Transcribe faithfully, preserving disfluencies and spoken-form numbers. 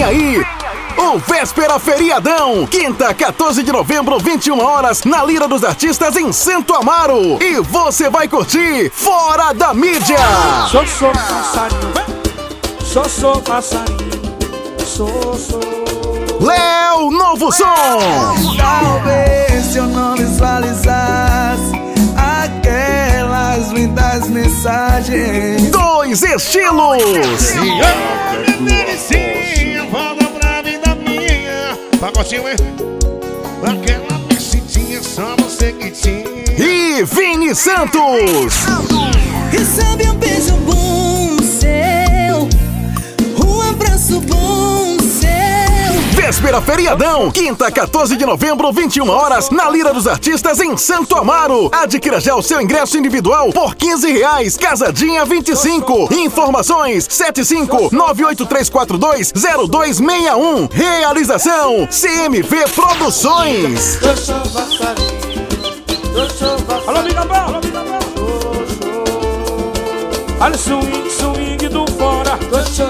aí! O Véspera Feriadão, quinta, quatorze de novembro, vinte e uma horas, na Lira dos Artistas em Santo Amaro. E você vai curtir Fora da Mídia. Sou, sou passarinho, sou, sou passarinho, sou, sou. Léo Novo Som. Talvez se eu não visualizasse aquelas lindas mensagens. Dois estilos. Pagodinho, hein? Aquela mexidinha, só você que tinha. E Vini Santos. Recebe um beijo bom seu, um abraço bom seu. Véspera Feriadão, quinta, quatorze de novembro, vinte e uma horas, na Lira dos Artistas em Santo Amaro. Adquira já o seu ingresso individual por quinze reais, casadinha vinte e cinco. Informações sete cinco nove oito três quatro dois zero dois seis um. Realização C M V Produções. Alô, Bigabão! Olha o swing, swing do fora.